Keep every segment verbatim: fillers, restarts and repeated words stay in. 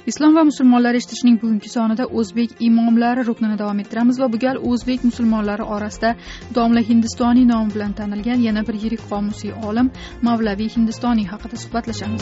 Islom va musulmonlar eshitishning bugungi sonida o'zbek imomlari ruknini davom ettiramiz va bu gal o'zbek musulmonlari orasida domla Hindistoniy nomi bilan tanilgan yana bir yirik qomusiy olim Mavlaviy Hindistoniy haqida suhbatlashamiz.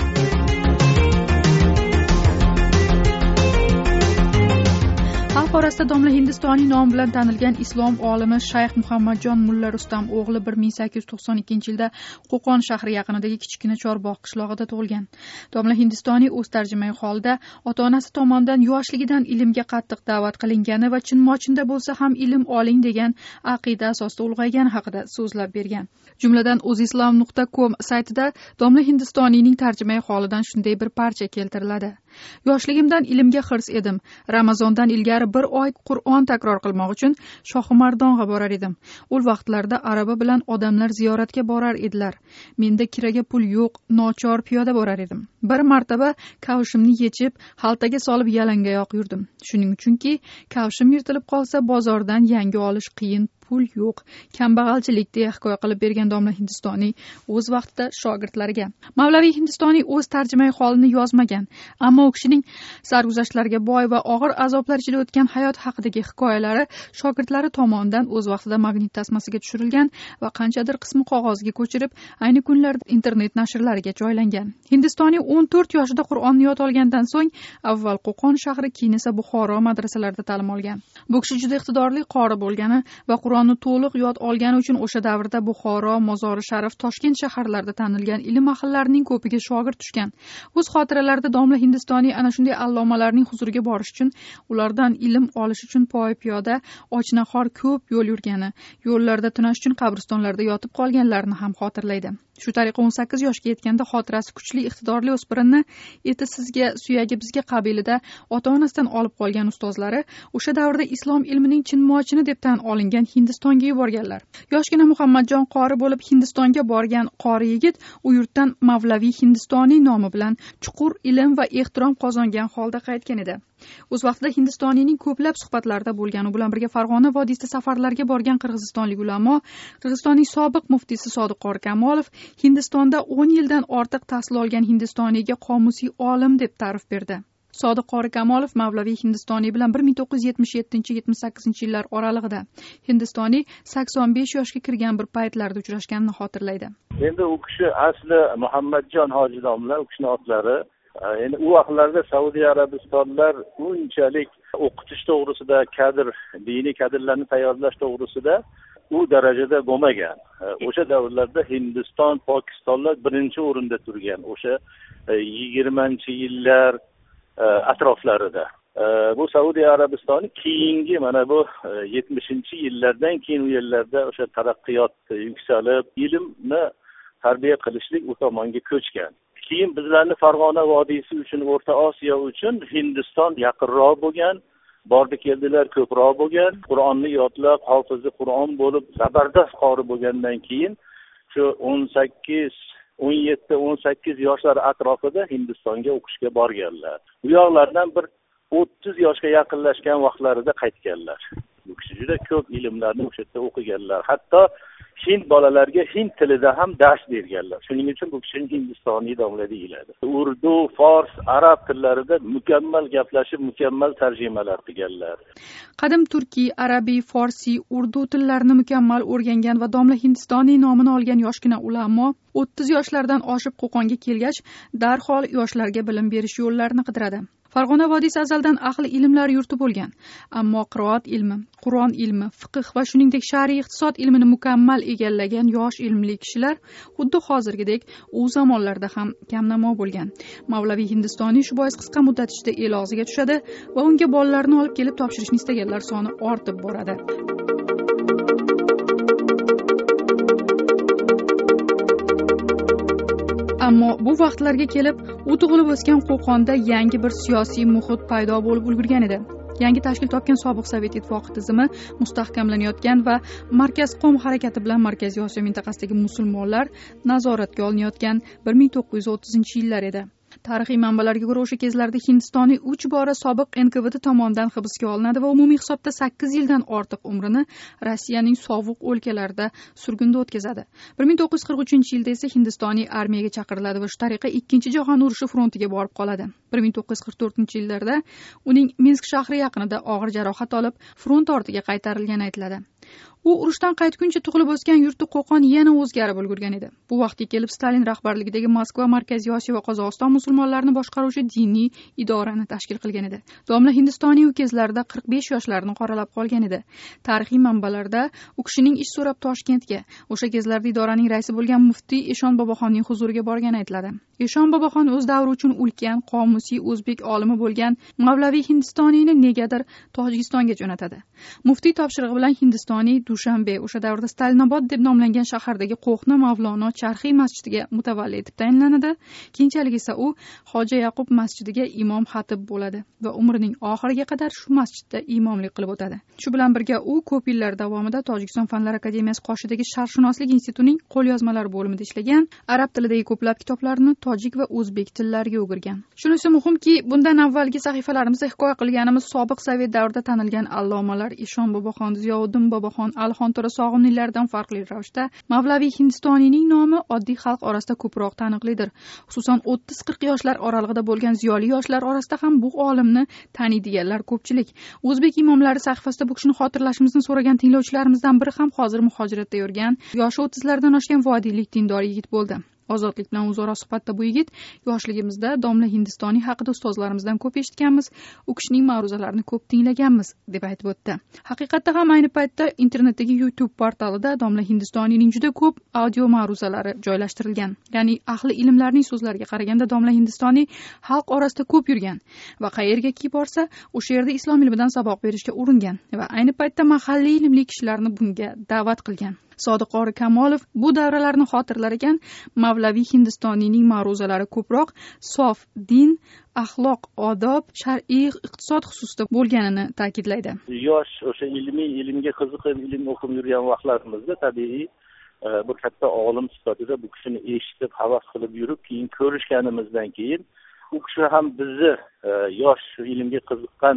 Xalq orasida domla Hindistoniy nomi bilan tanilgan islom olimi Shayx Muhammadjon Mulla Rustam o'g'li bir ming sakkiz yuz to'qson ikkinchi yilda Qo'qon shahri yaqinidagi kichkina Chorbog' qishlog'ida tug'ilgan. Domla Hindistoniy o'z tarjimai holida ota-onasi tomonidan yoshligidan ilmga qattiq da'vat qilingani va chinmochinda bo'lsa ham ilm oling degan aqida asosida ulg'aygani haqida so'zlab bergan. Jumladan o'zislam nuqta com saytida domla Hindistoniyning tarjimai holidan shunday bir parcha keltiriladi. Yoshligimdan ilmga hirs edim. Ramazondan ilgari bir oy Qur'on takror qilmoq uchun Shohimardonga borar edim. U vaqtlarda araba bilan odamlar ziyoratga borar edilar. Menda kiraga pul yo'q, nochor piyoda borar edim. Bir martaba kavshimni yechib, xaltaga solib yalangoyoq yurdim. Shuning uchunki, kavshim yirtilib qolsa bozordan yangi olish qiyin, pul yo'q, kambag'alchilik deya hikoya qilib bergan domla Hindistoniy o'z vaqtida shogirdlariga. Mavlaviy Hindistoniy o'z tarjimai holini yozmagan, ammo u kishining sarguzashtlariga boy va og'ir azoblar ichida o'tgan hayot haqidagi hikoyalari shogirdlari tomonidan o'z vaqtida magnit tasmasiga tushirilgan va qanchadir qismi qog'ozga ko'chirib, ayni kunlarda internet nashrlariga joylangan. Hindistoniy o'n to'rt yoshida Qur'onni yod olgandan so'ng avval Qo'qon shahri, keyin esa Buxoro madrasalarida ta'lim olgan. Bu kishi juda iqtidorli qori bo'lgani va Qur'on to'liq yod olgani uchun o'sha davrda Buxoro, Mozori Sharif, Toshkent shaharlarida tanilgan ilm ahllarining ko'piga shogird tushgan. O'z xotiralarida domla Hindistoniy ana shunday allomalarning huzuriga borish uchun, ulardan ilm olish uchun poy piyoda ochnahor ko'p yo'l yurgani, yo'llarda tunash uchun qabristonlarda yotib qolganlarini ham xotirlaydi. Shu tariqa o'n sakkiz yoshga yetganda xotirasi kuchli, iqtidorli o'spirinni eti sizga, suyagi bizga qabilida ota-onasidan olib qolgan ustozlari o'sha davrda islom ilmining chinmochini deb tan olingan Hindistonga yuborganlar. Yoshgina Muhammadjon qori bo'lib Hindistonga borgan qori yigit u yurtdan Mavlaviy Hindistoniy nomi bilan chuqur ilm va ehtirom qozongan holda qaytgan edi. O'z vaqtida Hindistoniyning ko'plab suhbatlarida bo'lgan, u bilan birga Farg'ona vodiysida safarlarga borgan qirg'izistonlik ulamo, Qirg'izistonning sobiq muftiysi Sodiq Qori Kamolov Hindistonda o'n yildan ortiq tahsil olgan Hindistoniyga qomusiy olim deb ta'rif berdi. Sodiq Qori Kamolov Mavlaviy Hindistoniy bilan bir ming to'qqiz yuz yetmish yettinchi yetmish sakkizinchi yillar oralig'ida Hindistoniy sakson besh yoshga kirgan bir paytlarda uchrashganini xotirlaydi. Endi u kishi asli Muhammadjon hoji domla, u kishining otlari. Endi u vaqtlarda Saudiya Arabistonlar unchalik o'qitish to'g'risida, kadr, diniy kadrlarni tayyorlash to'g'risida u darajada bo'lmagan. O'sha davrlarda Hindiston, Pokistonlar birinchi o'rinda turgan. O'sha yigirmanchi yillar atroflarida. Bu Saudiya Arabistoni keyingi mana bu yetmishinchi yillardan keyin u yerlarda o'sha taraqqiyot yuksalib, ilmni tarbiya qilishlik u tomonga ko'chgan. Keyin bizlarni Farg'ona vodiysi uchun, O'rta Osiyo uchun Hindiston yaqinroq bo'lgan, bordi keldilar ko'proq bo'lgan, Qur'onni yodlab, hofizi Qur'on bo'lib, zabardast qori bo'lgandan keyin shu o'n sakkiz, o'n yetti, o'n sakkiz yoshlar atrofida Hindistonga o'qishga borganlar. Bu yoqlardan bir o'ttiz yoshga yaqinlashgan vaqtlarida qaytganlar. Bu kishi juda ko'p ilmlarni o'sha yerda o'qiganlar. Hatto hind bolalarga hind tilida ham dars berganlar. Shuning uchun bu kishini Hindistoniy domla deyiladi. Urdu, fors, arab tillarida mukammal gaplashib, mukammal tarjimalar qilganlar. Qadim turkiy, arabiy, forsiy, urdu tillarini mukammal o'rgangan va domla Hindistoniy nomini olgan yoshgina ulamo o'ttiz yoshlardan oshib Qo'qonga kelgach, darhol yoshlarga bilim berish yo'llarini qidiradi. Farg'ona vodiysi azaldan ahli ilmlar yurti bo'lgan, ammo qiroat ilmi, Qur'on ilmi, fiqh va shuningdek shar'iy iqtisod ilmini mukammal egallagan yosh ilmli kishilar xuddi hozirgidek u zamonlarda ham kamnamo bo'lgan. Mavlaviy Hindistoniy shu bois qisqa muddat ichida el og'ziga tushadi va unga bolalarni olib kelib topshirishni istaganlar soni ortib boradi. Ammo bu vaqtlarga kelib, u tug'ilib o'sgan Qo'qonda yangi bir siyosiy muhit paydo bo'lib ulgurgan edi. Yangi tashkil topgan sobiq Sovet ittifoqi tizimi mustahkamlanayotgan va Markaz qom harakati bilan Markaziy Osiyo mintaqasidagi musulmonlar nazoratga olinayotgan bir ming to'qqiz yuz o'ttizinchi yillar edi. Tarixiy manbalarga ko'ra, o'sha kezlarda Hindistonning uch bora sobiq N K V D tomonidan hibsga olinadi va umumiy hisobda sakkiz yildan ortiq umrini Rossiyaning sovuq o'lkalarida surgunda o'tkazadi. bir ming to'qqiz yuz qirq uchinchi yilda esa Hindistoniy armiyaga chaqiriladi va shu tariqa ikkinchi jahon urushi frontiga borib qoladi. bir ming to'qqiz yuz qirq to'rtinchi yillarda uning Minsk shahri yaqinida og'ir jarohat olib, front ortiga qaytarilgani aytiladi. U urushdan qaytguncha tug'ilib o'sgan yurti Qo'qon yana o'zgarib ulgurgan edi. Bu vaqtga kelib Stalin rahbarligidagi Moskva, Markaziy Osiyo va Qozog'iston musulmonlarini boshqaruvchi diniy idorani tashkil qilgan edi. Domla Hindistoniy u kezlarda qirq besh yoshlarni qoralab qolgan edi. Tarixiy manbalarda u kishining ish so'rab Toshkentga, o'sha kezlarda idoraning raisi bo'lgan muftiy Eshon Boboxonning huzuriga borgani aytiladi. Eshon Boboxon o'z davri uchun ulkan, qomusiy o'zbek olimi bo'lgan Mavlaviy Hindistoniyni negadir Tojikistonga jo'natadi. Muftiy topshirig'i bilan Hindistoniy Dushanbe, o'sha davrda Stalinobod deb nomlangan shahardagi Qo'hna Mavlono Charxiy masjidiga mutavalli etib tayinlanadi. Keyinchalik esa u Xo'ja Yaqub masjidiga imom xatib bo'ladi va umrining oxiriga qadar shu masjidda imomlik qilib o'tadi. Shu bilan birga u ko'p yillar davomida Tojikiston Fanlar akademiyasi qoshidagi Sharqshunoslik institutining qo'lyozmalar bo'limida ishlagan, arab tilidagi ko'plab kitoblarni tojik va o'zbek tillariga o'girgan. Shunisi muhimki, bundan avvalgi sahifalarimizda hikoya qilganimiz sobiq sovet davrida tanilgan allomalar Eshon Boboxon, Ziyovuddin Boboxon, Alixon To'ra Sog'inlilardan farqli ravishda Mavlaviy Hindistoniyning nomi oddiy xalq orasida ko'proq taniqlidir. Xususan o'ttiz qirq yoshlar oralig'ida bo'lgan ziyoli yoshlar orasida ham bu olimni taniydiganlar ko'pchilik. O'zbek imomlari sahifasida bu kishini xotirlashimizni so'ragan tinglovchilarimizdan biri ham hozir muhojiratda yurgan, yoshi o'ttizlardan oshgan vodiylik dindor yigit bo'ldi. Ozodlik bilan o'zaro suhbatda bu yigit yoshligimizda domla Hindistoniy haqida ustozlarimizdan ko'p eshitganmiz, u kishining ma'ruzalarini ko'p tinglaganmiz deb aytib o'tdi. Haqiqatda ham ayni paytda internetdagi YouTube portalida domla Hindistoniyning juda ko'p audio ma'ruzalari joylashtirilgan. Ya'ni ahli ilmlarning so'zlariga qaraganda domla Hindistoniy xalq orasida ko'p yurgan va qayergaki borsa, o'sha yerda islom ilmidan saboq berishga uringan va ayni paytda mahalliy ilmli kishilarni bunga da'vat qilgan. Sodiq Qori Kamolov bu davralarni xotirlar ekan, Mavlaviy Hindistoniyning ma'ruzalari ko'proq sof din, axloq, odob, shar'iy iqtisod xususida bo'lganini ta'kidlaydi. Yosh o'sha ilmiy ilmga qiziqib, ilm o'qib yurgan vaqtlarimizda tabiiy bir katta olim sifatida bu kishini eshitib, havas qilib yurib, keyin ko'rishganimizdan keyin u kishi ham bizni yosh ilmga qiziqqan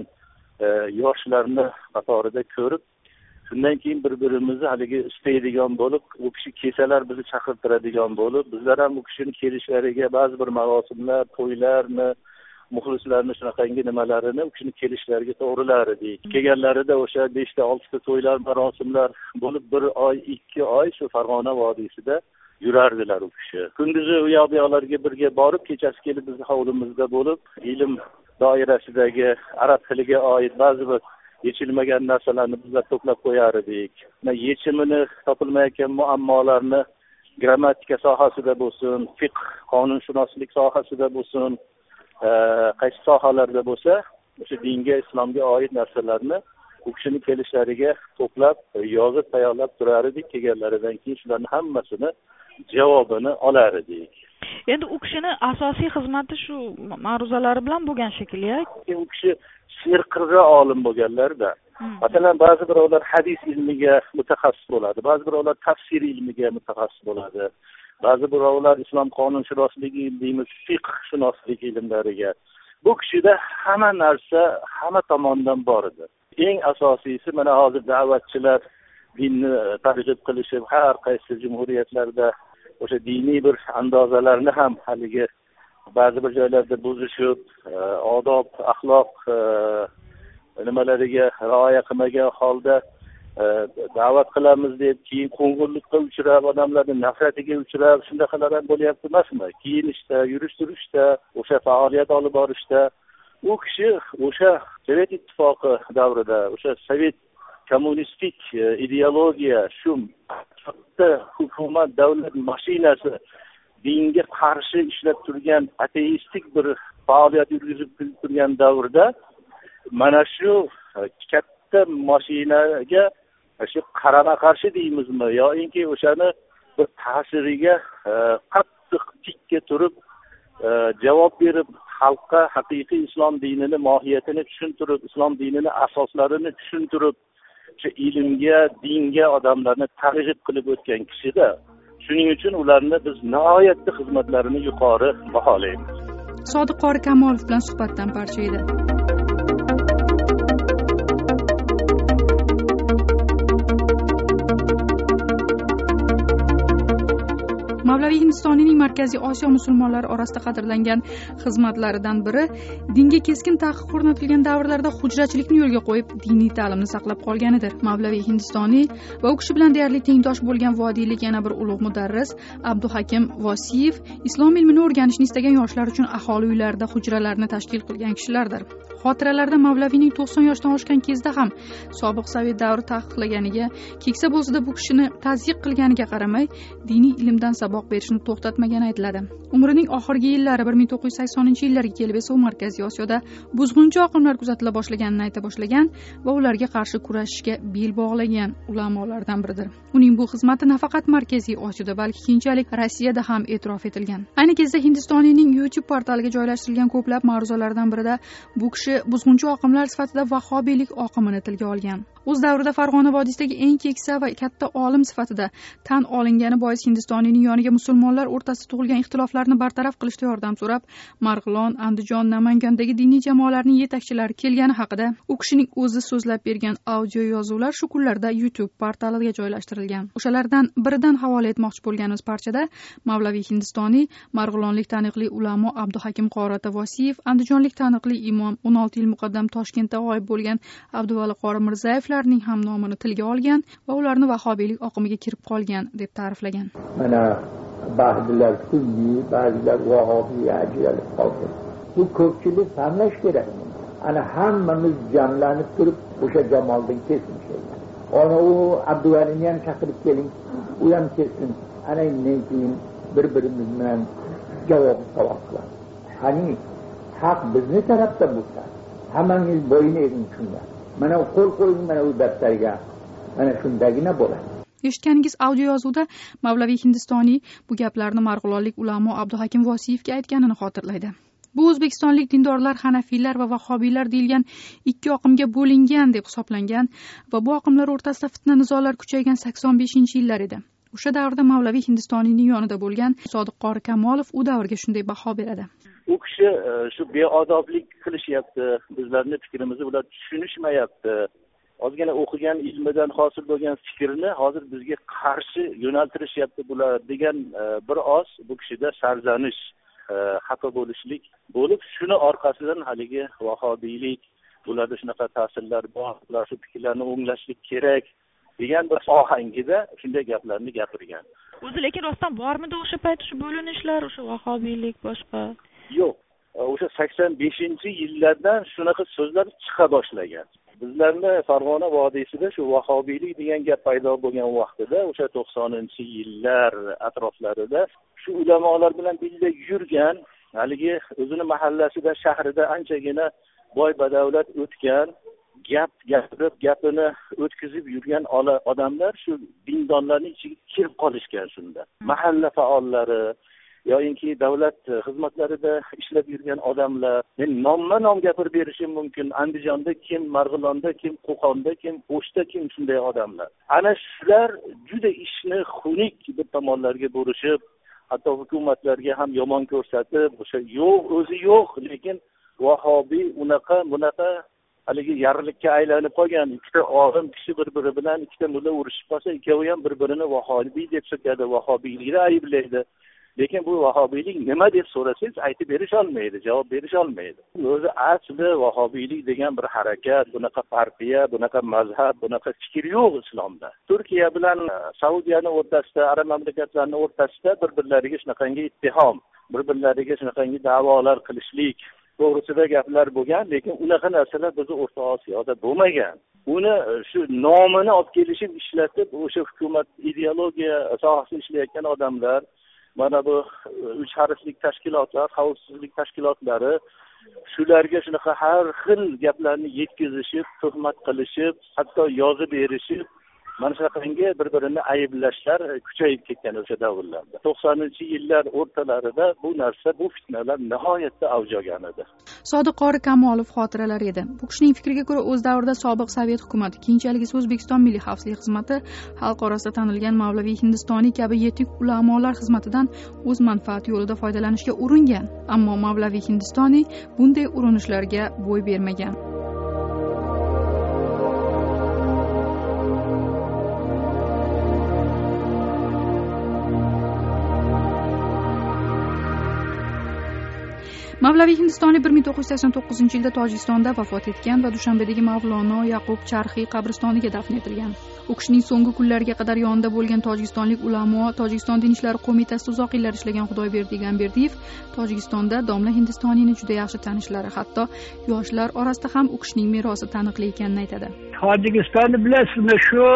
yoshlarni qatorida ko'rib, shundan keyin bir-birimizni haligi istaydigan bo'lib, u kishi kelsalar bizni chaqirtiradigan bo'lib, bizlar ham u kishini kelishlariga ba'zi bir marosimlar, to'ylarni, muxlislarni shunaqangi nimalarini u kishini kelishlariga to'g'rilar edik. Kelganlarida o'sha beshta oltita to'ylar, marosimlar bo'lib, bir oy, ikki oy shu Farg'ona vodiysida yurardilar u kishi. Kunduzi u yoq bu yoqlarga birga borib, kechasi kelib bizni hovlimizda bo'lib, ilm doirasidagi arab tiliga oid ba'zi bir yechilmagan narsalarni bizlar to'plab qo'yar edik. Yechimini topilmayotgan muammolarni grammatika sohasida bo'lsin, fiqh, qonunshunoslik sohasida bo'lsin, qaysi sohalarda bo'lsa, o'sha dinga, islomga oid narsalarni u kishini kelishlariga to'plab, yozib tayyorlab turar edik. Kelganlaridan keyin shularning hammasini javobini olar edik. Endi u kishini asosiy xizmati shu ma'ruzalari bilan bo'lgan shekilli-ya. U kishi serqirra olim bo'lganlar-da. Masalan, ba'zi birovlar hadis ilmiga mutaxassis bo'ladi, ba'zi birovlar tafsir ilmiga mutaxassis bo'ladi. Ba'zi birovlar islom qonunshunosligi deymiz, fiqh shunoslik ilmlariga. Bu kishida hamma narsa hamma tomondan bor edi. Eng asosiysi mana hozir da'vatchilar dinni targ'ib qilishib, har qaysi jumhuriyatlarda o'sha diniy bir andozalarni ham haligi ba'zi bir joylarda buzishib, odob, axloq nimalariga rioya qilmagan holda da'vat qilamiz deb, keyin qo'ng'irlikqa uchrab, odamlarning nafratiga uchrab, shundaqalar ham bo'lyapti emasmi? Kiyinishda, yurish turishda, o'sha faoliyat olib borishda u kishi o'sha Sovet ittifoqi davrida, o'sha sovet kommunistik ideologiya, shu katta hukumat davlat mashinasi dinga qarshi ishlab turgan ateistik bir faoliyat yurgizib turgan davrda mana shu katta mashinaga shu qarama qarshi deymizmi yoki o'shani bir ta'siriga qattiq tikka turib javob berib, xalqqa haqiqiy islom dinini mohiyatini tushuntirib, islom dinini asoslarini tushuntirib, shu ilmga, dinga odamlarni targ'ib qilib o'tgan kishida. Shuning uchun ularni biz nihoyatda xizmatlarini yuqori baholaymiz. Sodiq Qori Kamolov bilan suhbatdan parcha edi. Mavlaviy Hindistoniyning Markaziy Osiyo musulmonlari orasida qadrlangan xizmatlaridan biri dinga keskin taqiq o'rnatilgan davrlarda hujrachilikni yo'lga qo'yib, diniy ta'limni saqlab qolganidir. Mavlaviy Hindistoniy va u kishi bilan deyarli tengdosh bo'lgan vodiylik yana bir ulug' mudarris Abduhakim Vosiyev islom ilmini o'rganishni istagan yoshlar uchun aholi uylarida hujralarni tashkil qilgan kishilardir. Xotiralarda Mavlaviyning to'qson yoshdan oshgan kezda ham sobiq Sovet davri taqiqlaganiga, keksa bo'lsa-da bu kishini tazyiq qilganiga qaramay, diniy ilmdan saboq berishni to'xtatmagani aytiladi. Umrining oxirgi yillari bir ming to'qqiz yuz saksoninchi yillarga kelib esa u Markaziy Osiyoda buzg'unchi oqimlar kuzatila boshlaganini ayta boshlagan va ularga qarshi kurashishga bel bog'lagan ulamolardan biridir. Uning bu xizmati nafaqat Markaziy Osiyoda, balki keyinchalik Rossiyada ham e'tirof etilgan. Ayni kezda Hindistoniyning YouTube portaliga joylashtirilgan ko'plab ma'ruzalardan birida bu kishi buzg'unchi oqimlar sifatida vahobiylik oqimini tilga olgan. O'z davrida Farg'ona vodiysidagi eng keksa va katta olim sifatida tan olingani bois Hindistoniyning yoniga musulmonlar o'rtasida tug'ilgan ixtiloflarni bartaraf qilishda yordam so'rab, Marg'ilon, Andijon, Namangandagi diniy jamoalarning yetakchilari kelgani haqida u kishining o'zi so'zlab bergan audio yozuvlar shu kunlarda YouTube portaliga joylashtirilgan. O'shalardan biridan havola etmoqchi bo'lganimiz parchada Mavlaviy Hindistoniy, Marg'ilonlik taniqli ulamo Abduhakim Qori Vosiyev, Andijonlik taniqli imom o'n olti yil muqaddam Toshkentda g'oyib bo'lgan Abduvali Qori Mirzayev ning ham nomini tilga olgan va ularni vahobiylik oqimiga kirib qolgan deb ta'riflagan. Mana ba'zilar sunniy, ba'zilar vahobiy ajralib qoldi. Bu ko'pchilik tanlash kerak. Ana hammamiz jamlanib turib o'sha jamoldan kesinishamiz. Ona u Abduvalini ham chaqirib keling, u ham kesin. Ana undan keyin bir-birimiz bilan javob tavob qilamiz. Qani haq bizni tarafda bo'lsa, hammangiz bo'yin eging shunda. Mana qo'l qo'ying mana u daftarga. Mana shundagina bo'ladi. Eshitganingiz audio yozuvda Mavlaviy Hindistoniy bu gaplarni marg'ilonlik ulamo Abduhakim Vosiyevga aytganini xotirlaydi. Bu o'zbekistonlik dindorlar Hanafiylar va Vahobiylar deyilgan ikki oqimga bo'lingan deb hisoblangan va bu oqimlar o'rtasida fitna nizolar kuchaygan sakson beshinchi yillar edi. O'sha davrda Mavlaviy Hindistoniyning yonida bo'lgan Sodiq Qori Kamolov u davrga shunday baho beradi. U kishi shu beodoblik qilishyapti, bizlarning fikrimizni ular tushunishmayapti. Ozgina o'qigan ilmidan hosil bo'lgan fikrni hozir bizga qarshi yo'naltirishyapti bular degan bir oz bu kishida sarzanish, xafa bo'lishlik bo'lib, shuni orqasidan haligi vahobiylik, bularda shunaqa ta'sirlar bor, ular shu fikrlarni o'nglashlik kerak degan bir ohangida shunday gaplarni gapirgan. O'zi lekin rostdan bormidi o'sha payt shu bo'linishlar, o'sha vahobiylik boshqa? Yo'q, o'sha sakson beshinchi yillardan shunaqa so'zlar chiqa boshlagan. Bizlarni Farg'ona vodiysida shu vahobiylik degan gap paydo bo'lgan vaqtida, o'sha to'qsoninchi yillar atroflarida shu ulamolar bilan birga yurgan, haligi o'zini mahallasida, shahrida anchagina boy badavlat o'tgan, gap gapirib, gapini o'tkazib yurgan odamlar shu dindonlarning ichiga kirib qolishgan shunda. Mahalla faollari yoki davlat xizmatlarida ishlab yurgan odamlar, men nomma-nom gapirib berishim mumkin. Andijonda kim, Marg'ilonda kim, Qo'qonda kim, O'shda kim shunday odamlar. Ana shular juda ishni xunuk bir tomonlarga burishib, hatto hukumatlarga ham yomon ko'rsatib, o'sha yo'q, o'zi yo'q, lekin vahobiy unaqa, bunaqa haligi yarlikka aylanib qolgan. Ikkita olim kishi bir-biri bilan ikkita mulla urushib qolsa, ikkovi ham bir-birini vahobiy deb so'kadi, vahobiylikni ayblaydi. Lekin bu vahobiylik nima deb so'rasangiz aytib berish olmaydi, javob berish olmaydi. O'zi asli vahobiylik degan bir harakat, bunaqa partiya, bunaqa mazhab, bunaqa fikr yo'q islomda. Turkiya bilan Saudiyaning o'rtasida, arab mamlakatlarining o'rtasida bir-birlariga shunaqangi ittihom, bir-birlariga shunaqangi da'volar qilishlik to'g'risida gaplar bo'lgan, lekin unaqa narsalar bizning O'rta Osiyoda bo'lmagan. Uni shu nomini olib kelishib ishlatib, o'sha hukumat ideologiya sohasida ishlayotgan odamlar, mana bu uch harflik tashkilotlar, xavfsizlik tashkilotlari shularga shunaqa har xil gaplarni yetkazishib, tuhmat qilishib, hatto yozib berishib, mana shunaqangi bir birini ayblashlar kuchayib ketgan o'sha davrlarda. to'qsoninchi yillar o'rtalarida bu narsa, bu fitnalar nihoyatda avj olgan edi. Sodiq Qori Kamolov xotiralari edi. Bu kishining fikriga ko'ra, o'z davrida sobiq Sovet hukumati, keyinchalik esa O'zbekiston Milliy xavfsizlik xizmati xalq orasida tanilgan Mavlaviy Hindistoniy kabi yetuk ulamolar xizmatidan o'z manfaati yo'lida foydalanishga uringan, ammo Mavlaviy Hindistoniy bunday urinishlarga bo'y bermagan. Mavlaviy Hindistoniy bir ming to'qqiz yuz sakson to'qqizinchi yilda Tojikistonda vafot etgan va Dushanbedagi Mavlono Yaqub Charxiy qabristoniga dafn etilgan. U kishining so'nggi kunlariga qadar yonida bo'lgan tojikistonlik ulamo, Tojikiston din ishlari qo'mitasida uzoq yillar ishlagan Xudoyberdi Gamberdiyev Tojikistonda domla Hindistoniyni juda yaxshi tanishlari, hatto yoshlar orasida ham u kishining merosi taniqli ekanini aytadi. Tojikistonni bilasizmi, shu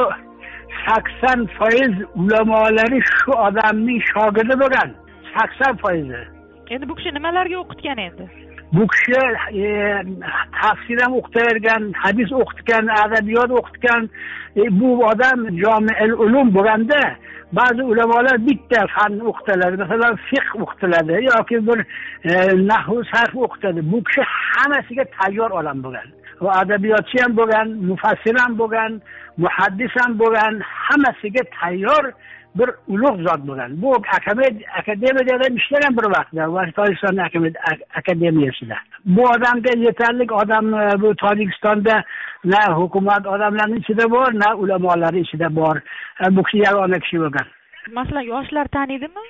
sakson foiz ulamolari shu odamning shogirdi bo'lgan. sakson foiz. Endi bu kishi nimalarga o'qitgan endi? Bu kishi e, tafsir ham o'qitgan, hadis o'qitgan, adabiyot o'qitgan. E, bu odam Jami'ul Ulum bo'lganda, ba'zi ulamolar bitta fan o'qitadilar, masalan fiqh o'qitiladi yoki bir e, nahv sarf o'qitadi. Bu kishi hammasiga tayyor odam bo'lgan. Va adabiyotchi ham bo'lgan, mufassir ham bo'lgan, muhaddis ham bo'lgan, hammasiga tayyor bir ulug' zot bo'lgan. Bu akademiyada ishlagan bir vaqtda, Tojikiston akademiyasida. Bu odamga yetarli odam bu Tojikistonda na hukumat odamlarining ichida bor, na ulamolar ichida bor. Bu kishi yagona kishi bo'lgan. Masalan, yoshlar taniydimi?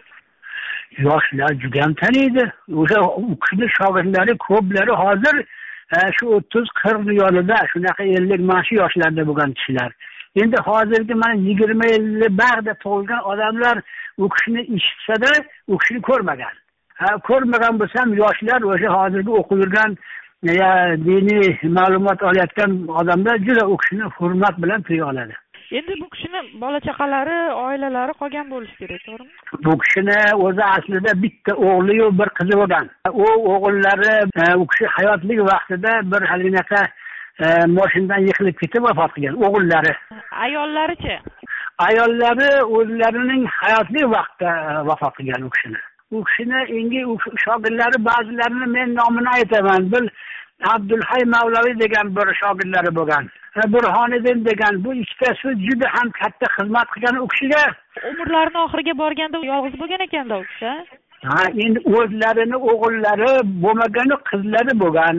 Yoshlar juda ham taniydi. O'sha u kishining shogirdlari ko'plari hozir shu o'ttiz qirq yilida, shunaqa ellik mana shu yoshlarda bo'lgan kishilar. Endi hozirgi mana yigirma yilli bag'da tug'ilgan odamlar u kishini eshitsa-da, u kishini ko'rmagan. Ha, ko'rmagan bo'lsam, yoshlar o'sha hozirgi o'qib yurgan ya diniy ma'lumot olayotgan odamlar juda u kishini hurmat bilan tiy oladi. Endi bu kishini bola chaqalari, oilalari qolgan bo'lishi kerak, to'g'rimi? Bu kishini o'zi aslida bitta o'g'li-yu bir qizi bo'lgan. U o'g'illari u kishi hayotlik vaqtida bir halinaqa mashinadan yiqilib ketib vafot qilgan o'g'illari. Ayollarichi? Ayollari o'zlarining hayotli vaqtda vafot qilgan u kishini. U kishini engi shogirdlari ba'zilarini men nomini aytaman. Bir Abdulhay Mavlaviy degan bir shogirdlari bo'lgan. Burhoniddin degan bu ikkitasi juda ham katta xizmat qilgan u kishiga. Umrlarining oxiriga borganda yolg'iz bo'lgan ekanda u kishi. Ha, endi o'zlarini o'g'illari bo'lmagani qizlari bo'lgan.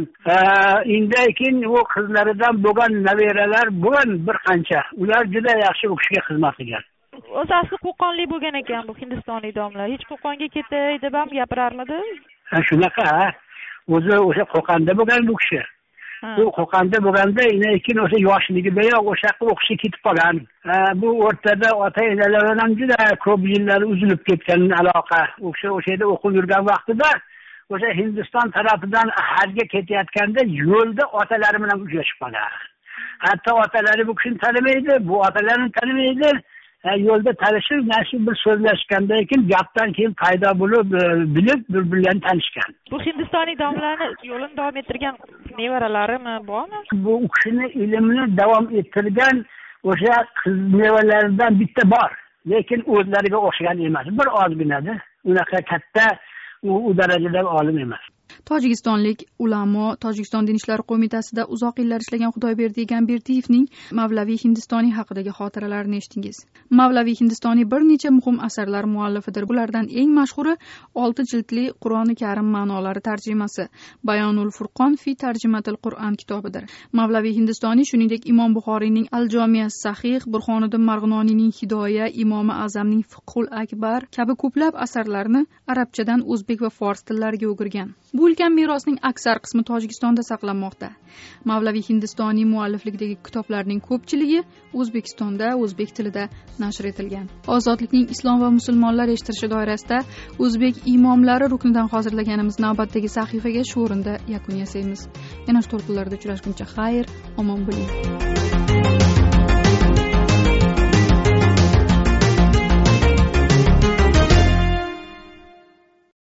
Endi keyin u qizlaridan bo'lgan nabiralar bo'lgan bir qancha. Ular juda yaxshi u kishiga xizmat qilgan. O'zi asli Qo'qonlik bo'lgan ekan bu Hindistonlik domla. Hech Qo'qonga ketay deb ham gapirarmidi? Ha, shunaqa. O'zi o'sha Qo'qonda bo'lgan bu kishi. Bu Qo'qonda bo'lganda, lekin o'sha yoshligidayoq o'sha yoqqa o'qishga ketib qolgan. Bu o'rtada ota-onalar bilan juda ko'p yillar uzilib ketgan aloqa. O'sha o'sha yerda o'qib yurgan vaqtida o'sha Hindiston tarafidan hajga ketayotganda yo'lda otalari bilan uchrashib qolgan. Hatto otalari bu kishini tanimaydi, bu otalarini tanimaydi. Yo'lda tanishib, nasib bir so'zlashgandan keyin gapdan keyin paydo bo'lib, bilib bir-birlarini tanishgan. Bu Hindistonlik domlarni yo'lini davom ettirgan nevaralarimi bormi? Bu u kishini ilmini davom ettirgan o'sha qiz nevaralaridan bitta bor, lekin o'zlariga o'xshagan emas. Bir ozginada, unaqa katta u darajada olim emas. Tojikistonlik ulamo, Tojikiston din ishlari qo'mitasida uzoq yillar ishlagan Xudoyberdi Gamberdiyevning Mavlaviy Hindistoniy haqidagi xotiralarini eshitdingiz. Mavlaviy Hindistoniy bir necha muhim asarlar muallifidir. Bulardan eng mashhuri olti jildli Qur'oni Karim ma'nolari tarjimasi Bayonul Furqon fi tarjimatil Qur'on kitobidir. Mavlaviy Hindistoniy shuningdek Imom Buxoriyning Al-Jami' as-Sahih, Burxoniddin Marg'inoniyning Hidoya, Imom Azamning Fiqhul Akbar kabi ko'plab asarlarni arabchadan o'zbek va fors tillariga o'girgan. Bu ulkan merosning aksar qismi Tojikistonda saqlanmoqda. Mavlaviy Hindistoniy mualliflikdagi kitoblarning ko'pchiligi O'zbekistonda o'zbek tilida nashr etilgan. Ozodlikning islom va musulmonlar eshittirishi doirasida o'zbek imomlari ruknidan hozirlaganimiz navbatdagi sahifaga shu o'rinda yakun yasaymiz. Yana shu to'lqinlarda uchrashguncha xayr, omon bo'ling.